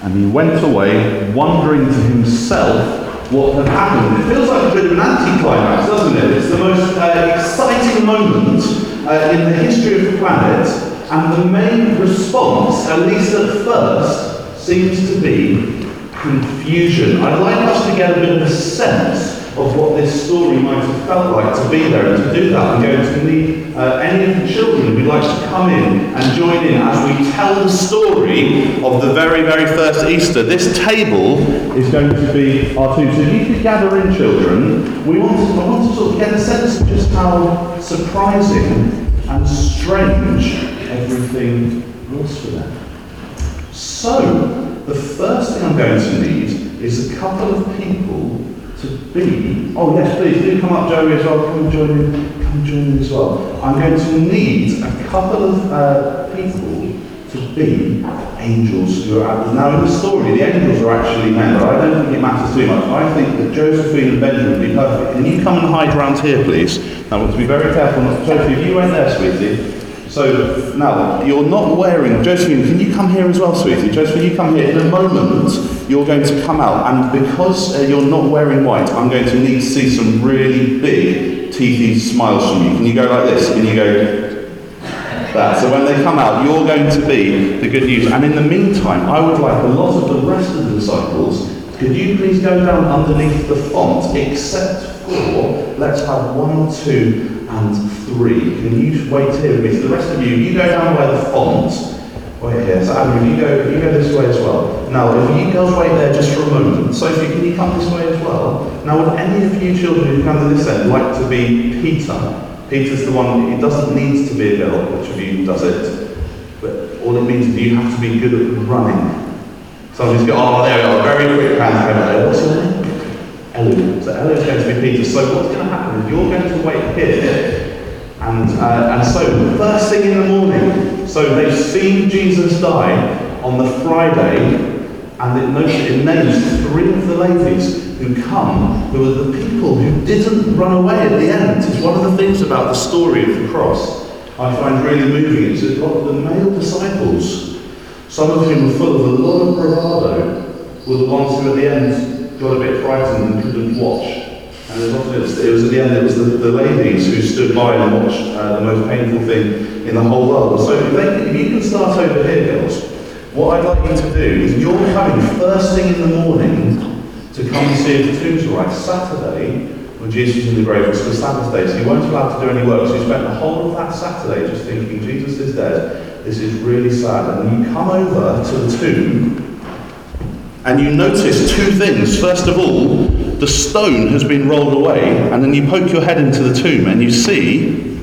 And he went away, wondering to himself what had happened. It feels like a bit of an anticlimax, doesn't it? It's the most exciting moment in the history of the planet, and the main response, at least at first, seems to be confusion. I'd like us to get a bit of a sense of what this story might have felt like to be there, and to do that I'm going to need any of the children who'd like to come in and join in as we tell the story of the very, very first Easter. This table is going to be our tomb. So if you could gather in, children, I want to sort of get a sense of just how surprising and strange everything was for them. So, the first thing I'm going to need is a couple of people to be, oh yes, please do come up, Joey, as well. Come join in as well. I'm going to need a couple of people to be angels who are now in the story. The angels are actually men, but I don't think it matters too much. I think that Josephine and Benjamin would be perfect. Can you come and hide around here, please? Now, I want to be very careful not to. Josephine, if you went there, sweetie. So now, you're not wearing, Josephine, can you come here as well, sweetie? Josephine, you come here. In a moment, you're going to come out, and because you're not wearing white, I'm going to need to see some really big, teethy smiles from you. Can you go like this? Can you go that? So when they come out, you're going to be the good news. And in the meantime, I would like a lot of the rest of the disciples, could you please go down underneath the font, except for, let's have 1, 2, and 3. Can you wait here with me? So the rest of you go down by the font. Wait here. So Adam, you go this way as well. Now, if you girls wait there just for a moment. Sophie, can you come this way as well? Now, would any of you children who come to this end like to be Peter? Peter's the one, it doesn't need to be a girl, which of you does it? But all it means is you have to be good at running. Somebody's got, there we are, very quick hand. What's your name? Elu. So Elu's going to be Peter. So what's going to happen is you're going to wait here, and so first thing in the morning, so they've seen Jesus die on the Friday, and it names 3 of the ladies who come, who are the people who didn't run away at the end. It's one of the things about the story of the cross I find really moving. It's that the male disciples, some of whom were full of a lot of bravado, were the ones who at the end got a bit frightened and couldn't watch. And it was at the end, it was the ladies who stood by and watched the most painful thing in the whole world. So if you can start over here, girls, what I'd like you to do is you're coming first thing in the morning to come and see if the tomb's all right. Saturday, when Jesus was in the grave, was the Sabbath day, so you weren't allowed to do any work. So you spent the whole of that Saturday just thinking, Jesus is dead, this is really sad. And then you come over to the tomb, and you notice 2 things. First of all, the stone has been rolled away, and then you poke your head into the tomb and you see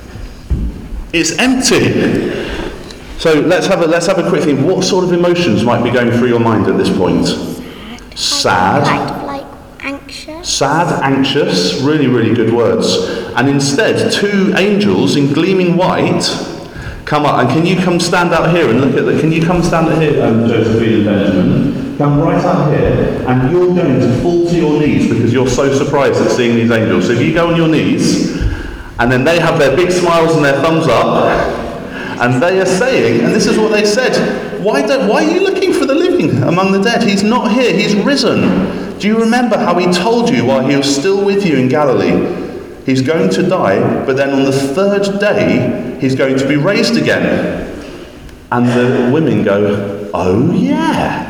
it's empty. So let's have a quick think. What sort of emotions might be going through your mind at this point? Sad. Like anxious. Sad, anxious, really, really good words. And instead, 2 angels in gleaming white come up. And can you come stand out here and look at can you come stand out here, Josephine and Benjamin? Come right up here, and you're going to fall to your knees because you're so surprised at seeing these angels. So if you go on your knees, and then they have their big smiles and their thumbs up, and they are saying, and this is what they said, why are you looking for the living among the dead? He's not here, he's risen. Do you remember how he told you while he was still with you in Galilee? He's going to die, but then on the 3rd day, he's going to be raised again. And the women go, oh yeah.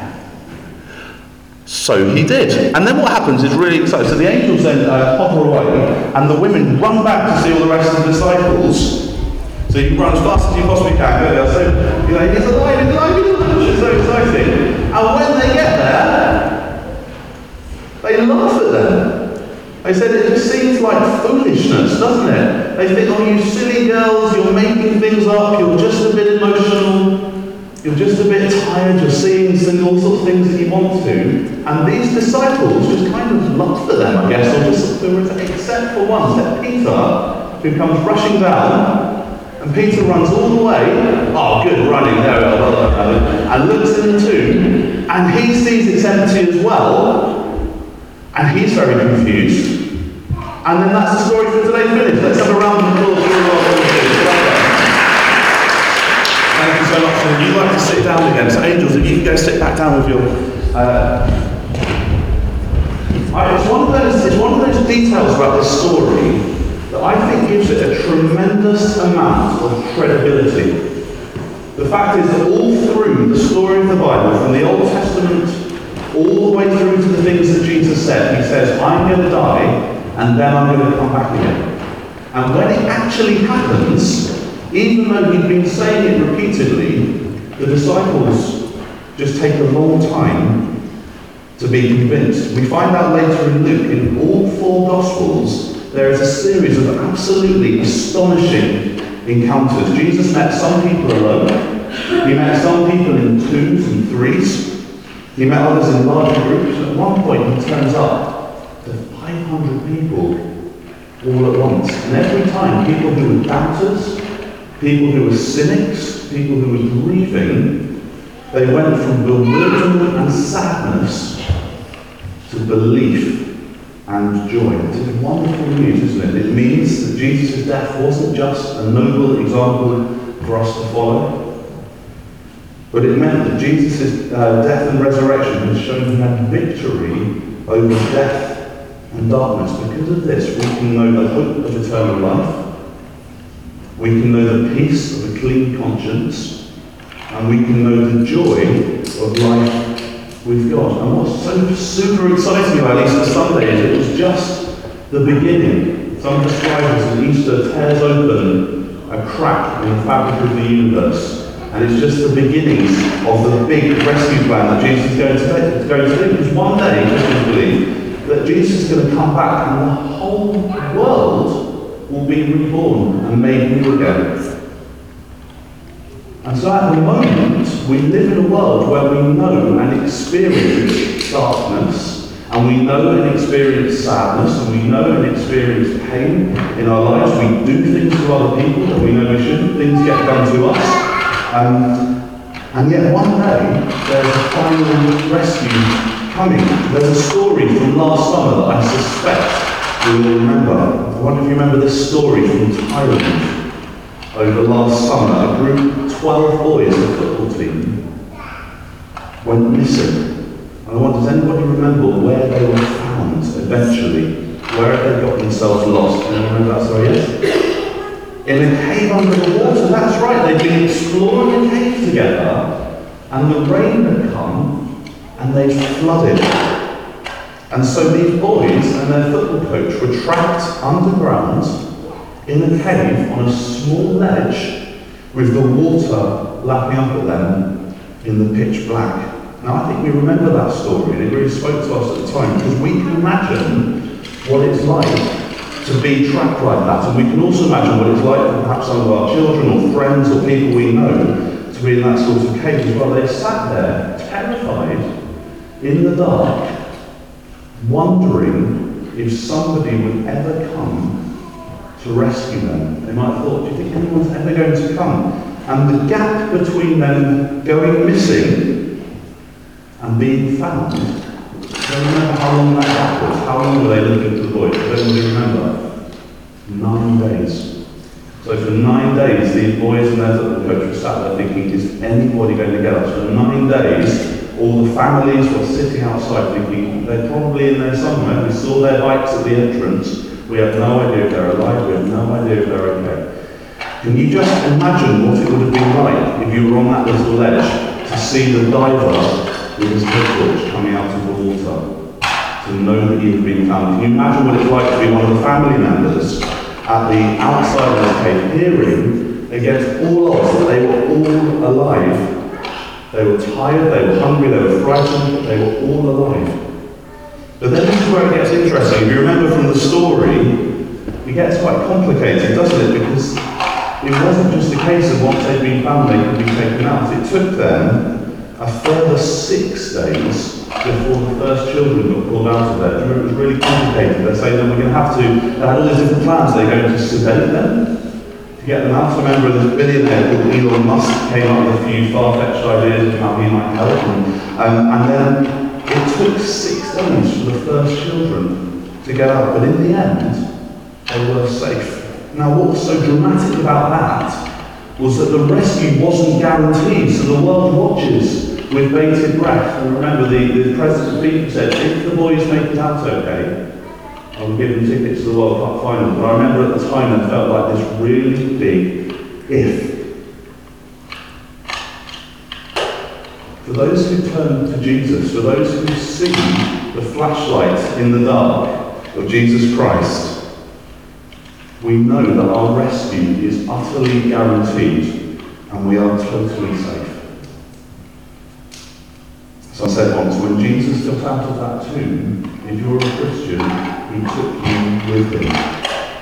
So he did. And then what happens is really exciting. So the angels then hover away, and the women run back to see all the rest of the disciples. So you can run as fast as you possibly can. So you're like, he's alive, it's so exciting. And when they get there, they laugh at them. They said it just seems like foolishness, doesn't it? They think, oh, you silly girls, you're making things up, you're just a bit emotional. You're just a bit tired, you're seeing all sorts of things that you want to. And these disciples just kind of laugh at them, I guess, except for one, except Peter, who comes rushing down, and Peter runs all the way, oh good, running, there we are, and looks in the tomb, and he sees it's empty as well, and he's very confused. And then that's the story for today finished. Let's have a round of applause for all of you. thank you so much. And you'd like to sit down again. So angels, if you can go sit back down with your... it's one of those details about this story that I think gives it a tremendous amount of credibility. The fact is that all through the story of the Bible, from the Old Testament all the way through to the things that Jesus said, he says, I'm going to die, and then I'm going to come back again. And when it actually happens, even though he'd been saying it repeatedly, the disciples just take a long time to be convinced. We find out later in Luke, in all 4 Gospels, there is a series of absolutely astonishing encounters. Jesus met some people alone. He met some people in 2s and 3s. He met others in larger groups. At one point, he turns up to 500 people all at once. And every time, people who were doubters, people who were cynics, people who were grieving, they went from bewilderment and sadness to belief and joy. It is wonderful news, isn't it? It means that Jesus' death wasn't just a noble example for us to follow, but it meant that Jesus' death and resurrection has shown he had victory over death and darkness. Because of this, we can know the hope of eternal life, we can know the peace of a clean conscience, and we can know the joy of life with God. And what's so super exciting about Easter Sunday is it was just the beginning. Some describe it as Easter tears open a crack in the fabric of the universe. And it's just the beginnings of the big rescue plan that Jesus is going to do. Because one day, Christians believe, that Jesus is going to come back and the whole world will be reborn and made new again. And so at the moment, we live in a world where we know and experience darkness, and we know and experience sadness, and we know and experience pain in our lives. We do things to other people that we know we shouldn't. Things get done to us. And yet one day, there's a final rescue coming. There's a story from last summer that I suspect you will remember. I wonder if you remember this story from Thailand. Over last summer, a group of 12 boys, a football team, went missing. And I wonder, does anybody remember where they were found eventually? Where had they got themselves lost? Do you remember that story? Yes? In a cave under the water. That's right, they'd been exploring a cave together, and the rain had come, and they flooded. And so these boys and their football coach were trapped underground in a cave on a small ledge with the water lapping up at them in the pitch black. Now I think we remember that story, and it really spoke to us at the time, because we can imagine what it's like to be trapped like that. And we can also imagine what it's like for perhaps some of our children or friends or people we know to be in that sort of cave as well. They sat there, terrified, in the dark, wondering if somebody would ever come to rescue them. They might have thought, do you think anyone's ever going to come? And the gap between them going missing and being found, do you remember how long that gap was? How long were they looking for the boys? Does anybody remember? 9 days. So for 9 days, these boys and their football coach were sat there thinking, is anybody going to get us? For 9 days, all the families were sitting outside thinking, they're probably in there somewhere. We saw their bikes at the entrance. We have no idea if they're alive. We have no idea if they're okay. Can you just imagine what it would have been like if you were on that little ledge to see the diver with his head coming out of the water, to know that he had been found? Can you imagine what it's like to be one of the family members at the outside of the cave, hearing against all odds that they were all alive? They were tired, they were hungry, they were frightened, but they were all alive. But then this is where it gets interesting. If you remember from the story, it gets quite complicated, doesn't it? Because it wasn't just a case of once they'd been found, they could be taken out. It took them a further 6 days before the first children got pulled out of there. It was really complicated. They're saying that we're going to have to, they had all these different plans. They're going to sedate them to get them out. I remember this billionaire called Elon Musk came up with a few far-fetched ideas of how he might help them. And then it took 6 days for the first children to get out. But in the end, they were safe. Now what was so dramatic about that was that the rescue wasn't guaranteed, so the world watches with bated breath. And remember, the president of FIFA said, if the boys make it out okay, I will give them tickets to the World Cup final. But I remember at the time it felt like this really big if. For those who turn to Jesus, for those who see the flashlight in the dark of Jesus Christ, we know that our rescue is utterly guaranteed and we are totally safe. So I said once, when Jesus got out of that tomb, if you're a Christian, he took you with him.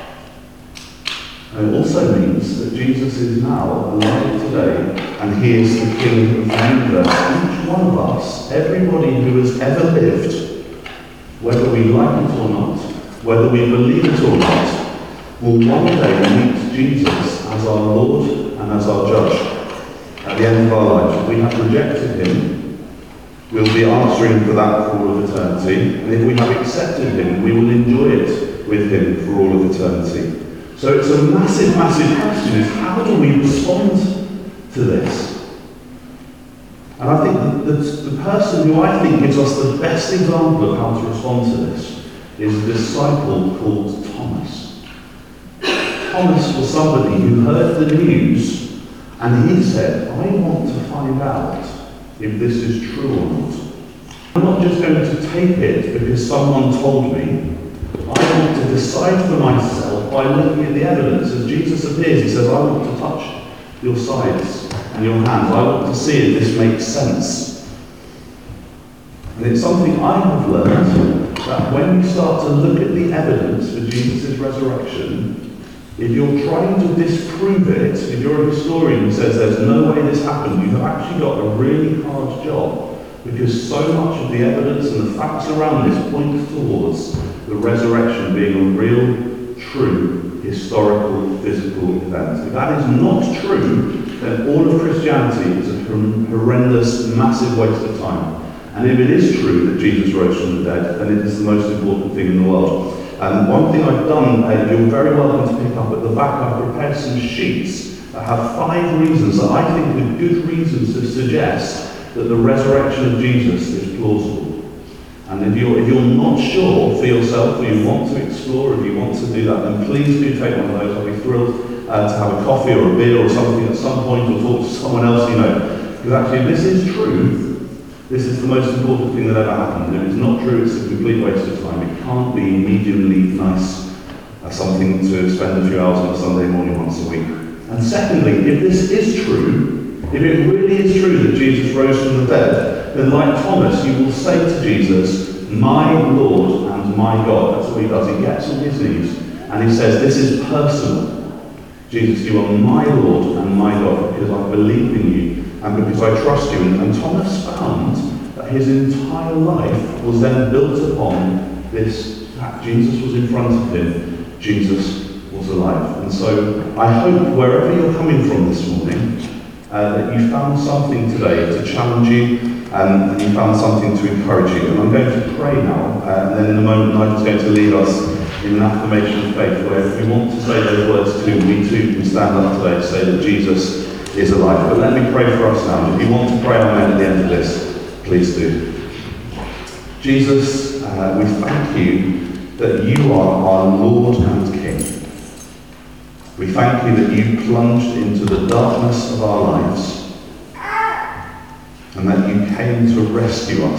And it also means that Jesus is now alive today, and he is the King of the universe. Each one of us, everybody who has ever lived, whether we like it or not, whether we believe it or not, will one day meet Jesus as our Lord and as our Judge. At the end of our life, if we have rejected him, we'll be answering for that for all of eternity. And if we have accepted him, we will enjoy it with him for all of eternity. So it's a massive, massive question, is how do we respond to this? And I think that the person who I think gives us the best example of how to respond to this is a disciple called Thomas. Thomas was somebody who heard the news and he said, I want to find out if this is true or not. I'm not just going to take it because someone told me. I want to decide for myself by looking at the evidence. As Jesus appears, he says, I want to touch your sides and your hands. I want to see if this makes sense. And it's something I have learned, that when you start to look at the evidence for Jesus' resurrection, if you're trying to disprove it, if you're a historian who says there's no way this happened, you have actually got a really hard job, because so much of the evidence and the facts around this point towards the resurrection being a real, true, historical, physical event. If that is not true, then all of Christianity is a horrendous, massive waste of time. And if it is true that Jesus rose from the dead, then it is the most important thing in the world. And one thing I've done, you're very welcome to pick up at the back, I've prepared some sheets that have 5 reasons that I think are good reasons to suggest that the resurrection of Jesus is plausible. And if you're not sure for yourself, or you want to explore, if you want to do that, then please do take one of those. I'll be thrilled to have a coffee or a beer or something at some point, or talk to someone else you know. Because actually, if this is true, this is the most important thing that ever happened. If it's not true, it's a complete waste of time. It can't be mediumly nice, something to spend a few hours on a Sunday morning once a week. And secondly, if this is true, if it really is true that Jesus rose from the dead, then like Thomas, you will say to Jesus, my Lord and my God. That's what he does. He gets on his knees and he says, this is personal. Jesus, you are my Lord and my God because I believe in you and because I trust you. And Thomas found that his entire life was then built upon this fact. Jesus was in front of him. Jesus was alive. And so I hope wherever you're coming from this morning, that you found something today to challenge you, and you found something to encourage you. And I'm going to pray now, and then in a moment Nigel's going to lead us in an affirmation of faith, where if we want to say those words too, we too can stand up today to say that Jesus is alive. But let me pray for us now. If you want to pray amen at the end of this, please do. Jesus, we thank you that you are our Lord and King. We thank you that you plunged into the darkness of our lives and that you came to rescue us.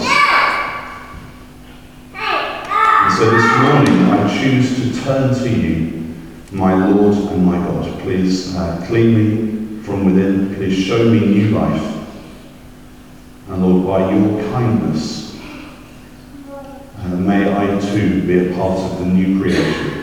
And so this morning I choose to turn to you, my Lord and my God. Please clean me from within. Please show me new life. And Lord, by your kindness, may I too be a part of the new creation.